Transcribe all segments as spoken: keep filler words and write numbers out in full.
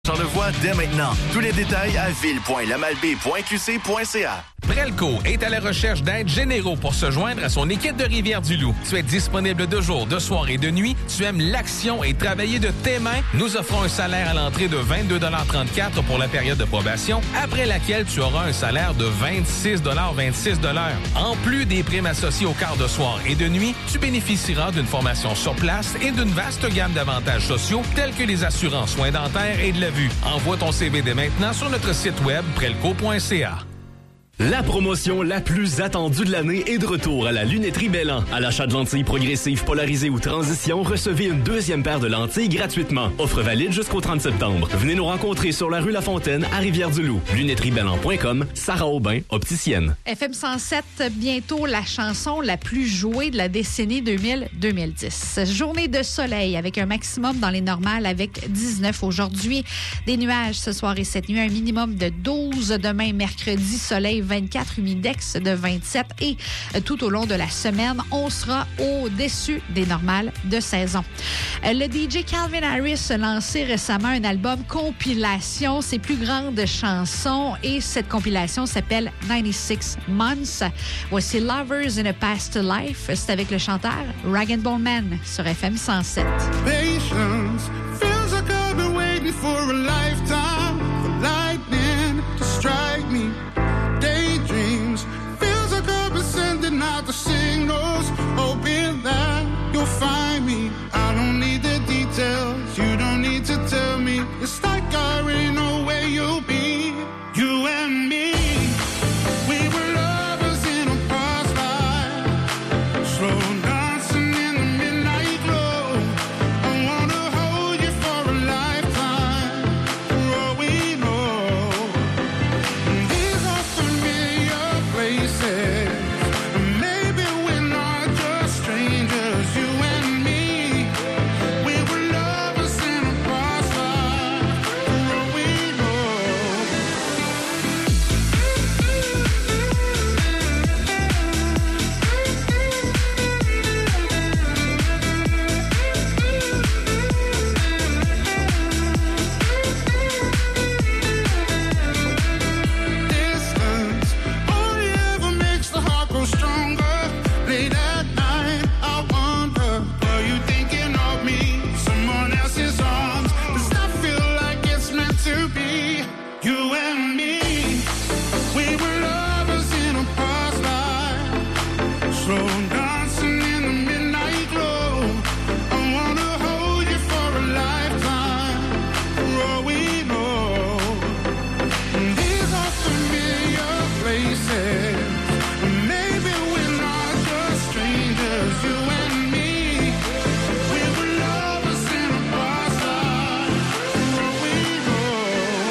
Charlevoix dès maintenant. Tous les détails à ville point lamalbaie point q c point c a. Prelco est à la recherche d'aides généraux pour se joindre à son équipe de Rivière-du-Loup. Tu es disponible de jour, de soir et de nuit. Tu aimes l'action et travailler de tes mains. Nous offrons un salaire à l'entrée de vingt-deux trente-quatre pour la période de probation, après laquelle tu auras un salaire de vingt-six vingt-six. En plus des primes associées au quart de soir et de nuit, tu bénéficieras d'une formation sur place et d'une vaste gamme d'avantages sociaux tels que les assurances, soins dentaires et de la vue. Envoie ton C V dès maintenant sur notre site web prelco point c a. La promotion la plus attendue de l'année est de retour à la Lunetterie Bellan. À l'achat de lentilles progressives, polarisées ou transition, recevez une deuxième paire de lentilles gratuitement. Offre valide jusqu'au trente septembre. Venez nous rencontrer sur la rue La Fontaine à Rivière-du-Loup. lunetterie bellan point com, Sarah Aubin, opticienne. F M cent sept, bientôt la chanson la plus jouée de la décennie deux mille deux mille dix. Journée de soleil avec un maximum dans les normales avec dix-neuf aujourd'hui. Des nuages ce soir et cette nuit, un minimum de douze. Demain, mercredi, soleil vingt-quatre, humidex de vingt-sept et tout au long de la semaine, on sera au-dessus des normales de saison. Le D J Calvin Harris a lancé récemment un album compilation, ses plus grandes chansons, et cette compilation s'appelle ninety-six months. Voici Lovers in a Past Life, c'est avec le chanteur Rag and Bone Man sur F M cent sept. Patience feels like I've been waiting for a lifetime for lightning to strike me. Daydreams feels like I've been sending out the signals, hoping that you'll find me. I don't need the details, you don't need to tell me. It's like I already know where you'll be. You and me, we were lovers in a past life, slow dancing in the midnight glow. I wanna hold you for a lifetime, for all we know. These are familiar places, maybe we're not just strangers. You and me, we were lovers in a past life, for all we know. Distance only ever makes the heart grow stronger. Late at night, I wonder, are you thinking of me? Someone else's arms, does that feel like it's meant to be? You and me, we were lovers in a past life, slow dancing in the midnight glow. I wanna hold you for a lifetime, for all we know. These are familiar places, maybe we're not just strangers. You and me, we were lovers in a past life, for all we know.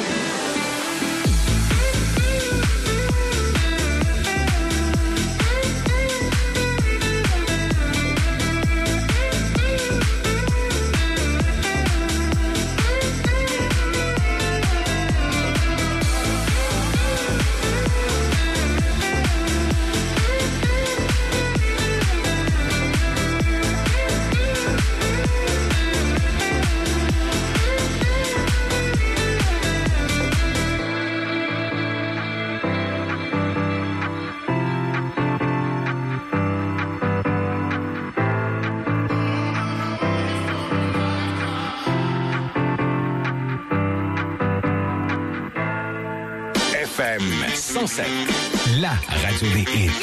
F M cent sept, la radio des hits.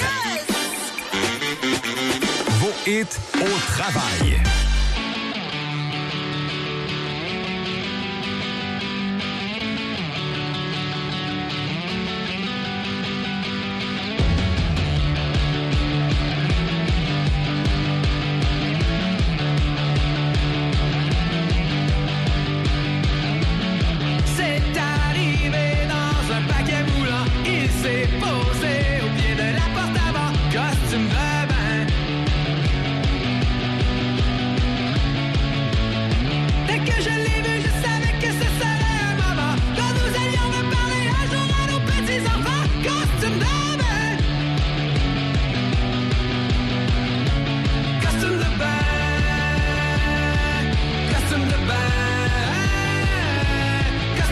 Vos hits au travail. C'est arrivé dans un paquet moulant. Il s'est posé au pied de la porte avant, costume de bain. Dès que je l'ai vu, je savais que ce serait un moment quand nous allions reparler un jour à nos petits-enfants. Costume de bain. Costume de bain. Costume de bain.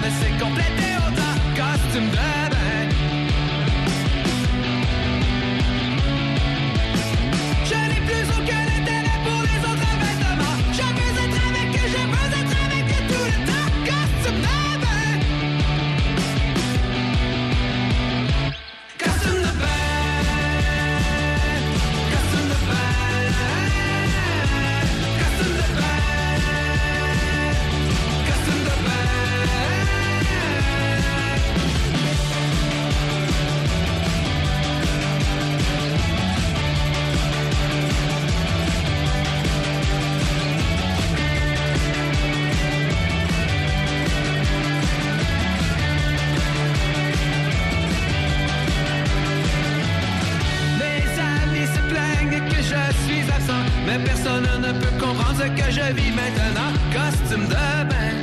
mais c'est complété autant. Costume de bain. Je n'ai plus aucun intérêt pour les autres vêtements. Je veux être avec eux, je veux être avec eux tout le temps. Costume de bain. Costume de bain. Costume de bain. Costume de bain. Costume de bain. Mes amis se plaignent que je suis absent, mais personne ne peut comprendre ce que je vis maintenant. Costume de bain.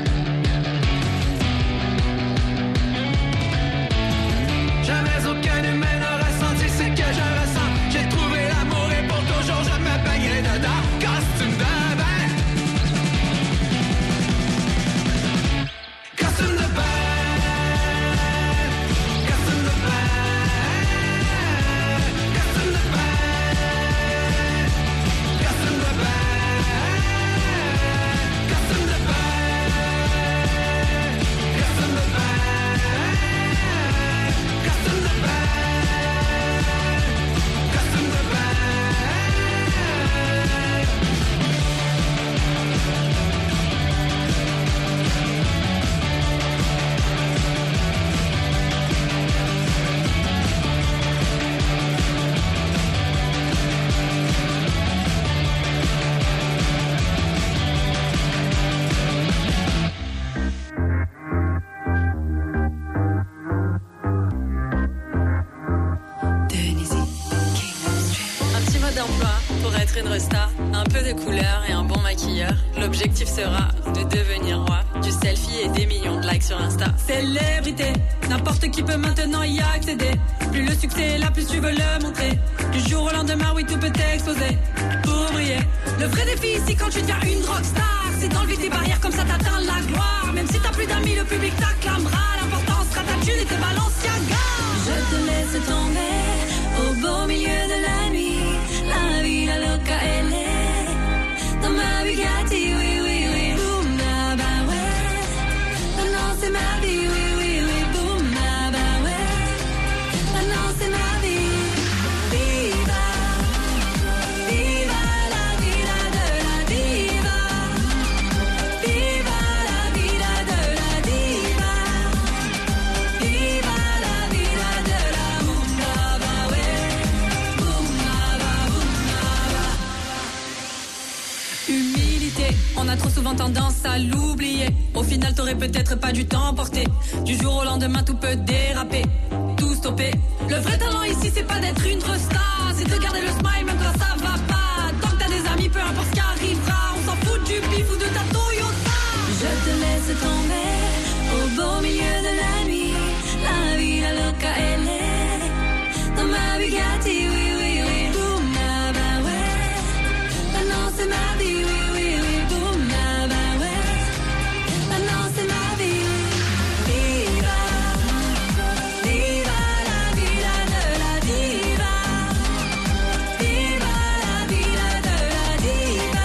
Jamais aucun humain n'a ressenti ce que je ressens. J'ai trouvé l'amour et pour toujours je me baignerai dedans. Costume de bain. Costume de bain. Costume de bain. Costume de bain. Costume de bain. Costume de bain. Costume de bain. Costume de bain. Costume de bain. Un petit mode d'emploi pour être une resta, un peu de couleur et un bon maquilleur. L'objectif sera de devenir roi du selfie et des millions de likes sur Insta. Célébrité, n'importe qui peut maintenant y accéder. Plus le succès est là, plus tu veux le montrer. Du jour au lendemain, oui, tout peut exploser. Pour briller, le vrai défi ici quand tu deviens une rockstar, c'est d'enlever tes barrières comme ça t'atteins la gloire. Même si t'as plus d'amis, le public t'acclamera. L'important sera ta thune et tes Balenciaga. Je te laisse tomber au beau milieu de la nuit. La vida loca, elle est dans ma Bugatti, oui, oui, oui. Boum, ah bah ouais. Maintenant c'est ma vie, oui, oui, oui. Boum, ah bah ouais. Maintenant c'est ma vie. Viva, viva la vida de la diva. Viva la vida de la diva. Viva la vida de la boum, ah bah ouais. Boum, ah bah, boum, ah bah. Humilité, on a trop souvent tendance à l'oublier. Au final, t'aurais peut-être pas dû t'emporter. Du jour au lendemain, tout peut déraper, tout stopper. Le vrai talent ici, c'est pas d'être une star, c'est de garder le smile même quand ça va pas. Tant que t'as des amis, peu importe ce qui arrivera, on s'en fout du bif ou de ta Toyota. Je te laisse tomber au beau milieu de la nuit. La vida loca, elle est dans ma Bugatti, oui, oui, oui. Boum, ah bah ouais. Maintenant c'est ma vie, oui, oui, oui. Boum, ah bah ouais. Maintenant c'est ma vie. Viva, viva la vida de la diva. Viva la vida de la diva.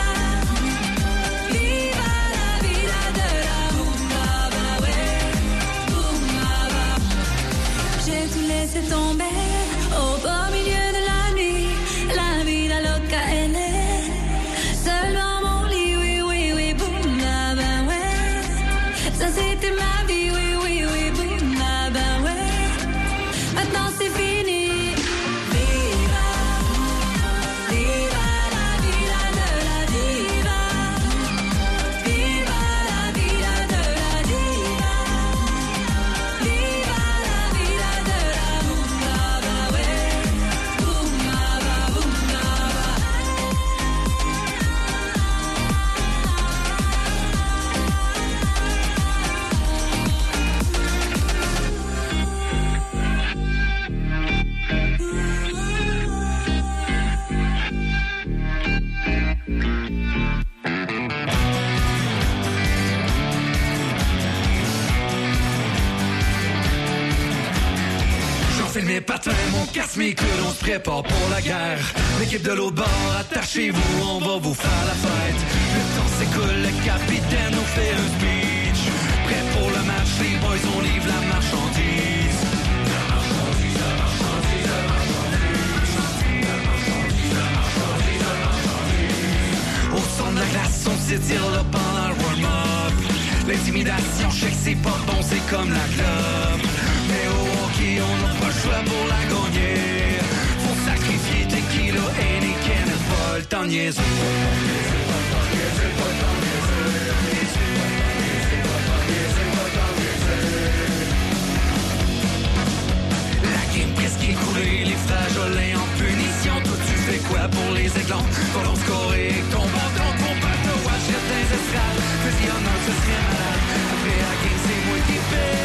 Viva la vida de la boum, ah bah ouais. Boum, ah bah. J'ai tout laissé tomber au beau milieu de la nuit. La vida loca, elle est seule dans mon lit, oui, oui, oui. Boum, ah bah ouais. Ça c'était ma vie, oui, oui, oui. Boum, ah bah ouais. Maintenant c'est fini. Viva, viva la vida de la diva. Viva la vida de la diva. Viva la vida de la boum, ah bah ouais. Boum, J'amène mes patins, mon casque, mes coudes, on se prépare pour la guerre. L'équipe de l'autre bord, attachez-vous, on va vous faire la fête. Le temps s'écoule, le capitaine nous fait un speech. Prêt pour le match, les boys, on livre la marchandise. La marchandise, la marchandise, la marchandise. La marchandise, la marchandise, la marchandise. Au son de la glace, on s'étire là pendant le warm-up. L'intimidation, je sais que c'est pas bon, c'est comme la club. Mais au hockey, on n'a pas le choix pour la gagner. Faut sacrifier tequila, Heineken et pas le temps de niaiser. La game presque écoulée, les flageolets en punition. Toi tu fais quoi pour les éclats? Colon scoré, ton bâton, ton bateau, achète des estrades. Fais-y honneur, ce serait malade. Après la game, c'est moi qui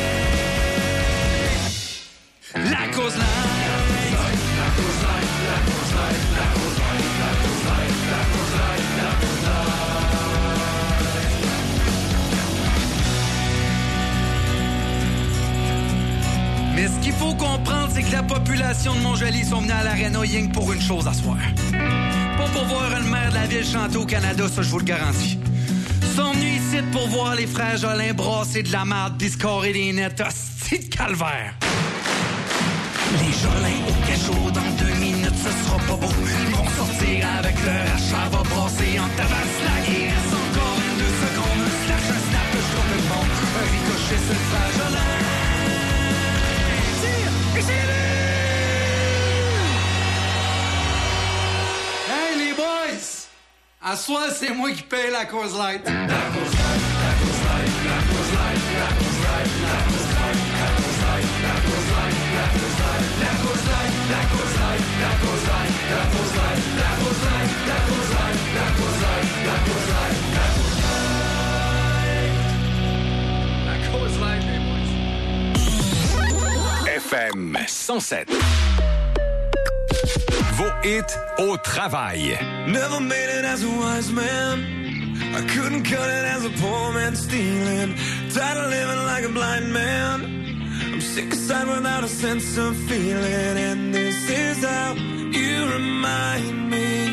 paie. La cause light, la cause light, la cause light, la cause light, la cause light, la cause light, la cause light. Mais ce qu'il faut comprendre, c'est que la population de Montjoly sont venus à l'Arena Ying pour une chose à soir. Pas pour voir le maire de la ville chanter au Canada, ça je vous le garantis. Ils sont venus ici pour voir les frères Jolin brasser de la marde pis scorer des nets. Hostie de calvaire! Les Jolins au cachot, dans deux minutes, ce sera pas beau. Ils vont sortir avec leur achat, va brasser en tabasse. La guerre reste encore une deux secondes. Un slash, un snap, je trouve le bon. Un ricochet sur le frère Jolin. Tire, et c'est lui! Hey les boys! À soir, c'est moi qui paye la cause light. La cause light, la cause light, la cause light, la cause light, la cause light, la cause light, la cause light, la cause light. La cause light, la cause light, la cause light, la cause light, la cause light, la cause light, la cause light, la cause light, la cause light, la cause light, les boys. F M cent sept. Vos hits au travail. Never made it as a wise man. I couldn't cut it as a poor man stealing. Tired of living like a blind man. I'm sick aside without a sense of feeling, and this is how you remind me.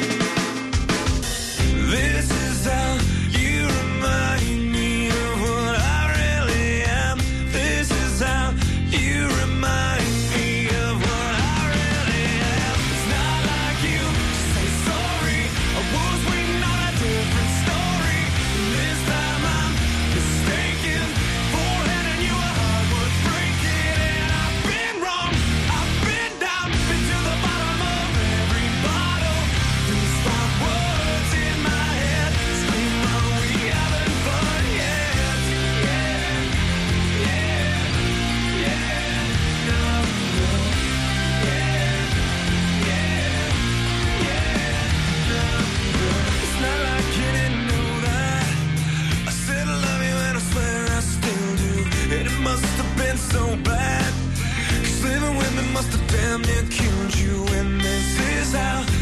This is how you remind me of what I really am. This is how you remind me of what I really am. It's not like you say sorry. I was waiting on a different story. This time I'm mistaken for handing you a heart worth breaking. And I've been wrong, I've been down, been to the bottom of every bottle. These five words in my head scream, are we having fun yet? Yeah, yeah, yeah, no, no, yeah, yeah, yeah, no, no. It's not like you didn't know that. I said I love you and I swear I still do. And it must have been so bad, 'cause living with me must have damn near killed you. And this is how